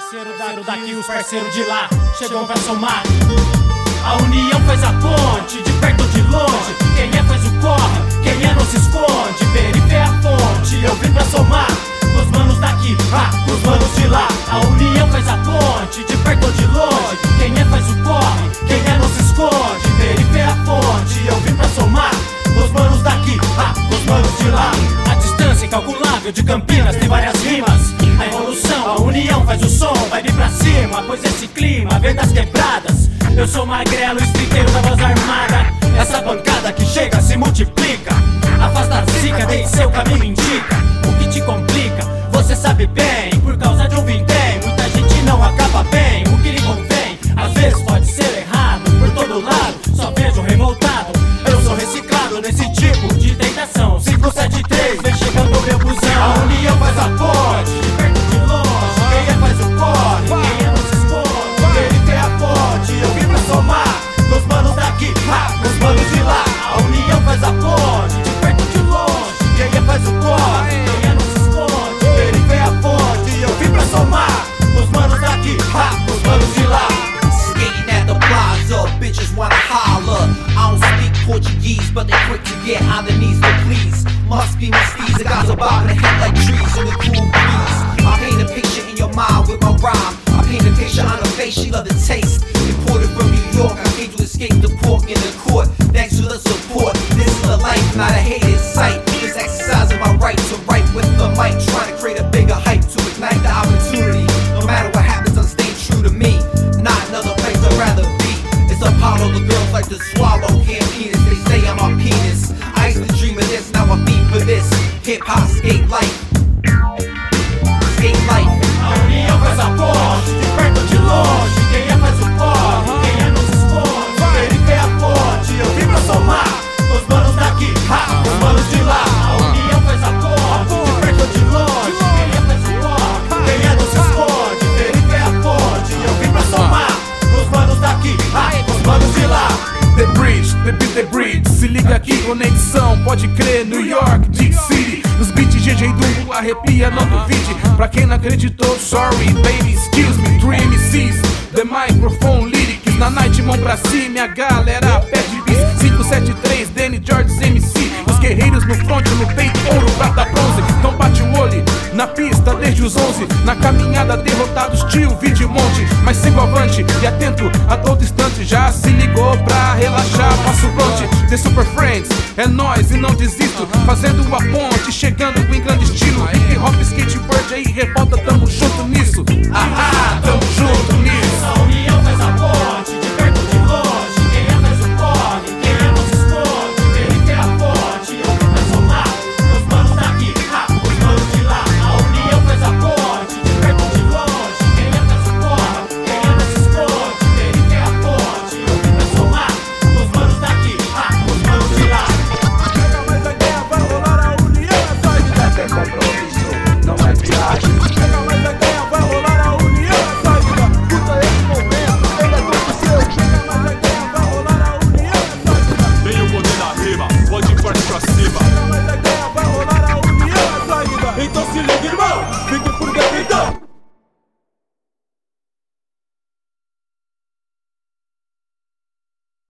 parceiro daqui, os parceiros de lá chegam pra somar. A união faz a ponte, de perto ou de longe. Quem é faz o corre, quem é não se esconde. Periferia é a fonte, eu vim pra somar. Com os manos daqui, com os manos de lá. A união faz a ponte, de perto ou de longe. Quem é faz o corre, quem é não se esconde. Periferia é a fonte, eu vim pra somar. Com os manos daqui, com os manos de lá. A distância incalculável de Campinas tem várias rimas. A evolução, a união faz o som, vai vir pra cima, pois esse clima vem das quebradas. Eu sou magrelo, estriteiro da voz armada. Essa bancada que chega se multiplica. Afasta a zica, deixe seu caminho indica. O que te complica, você sabe bem. Por causa de um vintém, muita gente não acaba bem. O que lhe convém, às vezes pode ser errado. Por todo lado, só vejo revoltado. Eu sou reciclado nesse tipo de tentação. 573, vem chegando o meu busão. A união faz a ponte, de perto de longe. Quem é faz o corre, quem é não se esconde. Ele tem a ponte, eu vim pra somar. Com os manos daqui, com os manos de lá. A união faz a ponte, de perto de longe. Quem é faz o corre, quem é não se esconde. Ele tem a ponte, eu vim pra somar. Com os manos daqui, com os manos de lá. Skating at the plaza, bitches wanna holler. I don't speak Portuguese, but they quick to get on their knees to please. Must be misdeeds, the guys are bobbing their head like trees in the cool breeze. I paint a picture in your mind with my rhyme. I paint a picture on her face, she love the taste. Imported from New York, I came to escape the pork in the court. Thanks to the support, this is the life, not a hated sight. Just exercising my right to write with the mic, trying to create a bigger hype to ignite the opportunity. No matter what happens, I'm staying true to me. Not another place I'd rather be. It's Apollo, the girls like to swallow hand penis. They say I'm a penis. I used to dream of this, now I feed for this. Hip hop, skate life. Skate life. A união faz a ponte, de perto ou de longe. Quem é faz o corre, quem é não se esconde. Ele tem a ponte, eu vim pra somar. Os manos daqui, os manos de lá. A união faz a ponte, de perto ou de longe. Quem é faz o corre, quem é não se esconde. Ele tem a ponte, eu vim pra somar. Os manos daqui, os manos de lá. The Bridge, the Bridge, se liga aqui, conexão, pode crer, New York, Big City. Nos beats GG Dumbo, arrepia, não duvide. Pra quem não acreditou, sorry baby, excuse me. 3 MCs, the microphone lyrics. Na night, mão pra cima, minha galera pede bis. 573, Danny George MC. Os guerreiros no front, no peito, ouro, prata, bronze. Então bate o olho na pista desde os 11. Na caminhada derrotados, tio, vide monte. Mas sigo avante e atento a todo instante. Já se ligou pra relaxar, passo o blunt. The Super Friends, é nóis e não desisto. Fazendo uma ponte, chegando em grande estilo. Hip hop, skateboard aí, revolta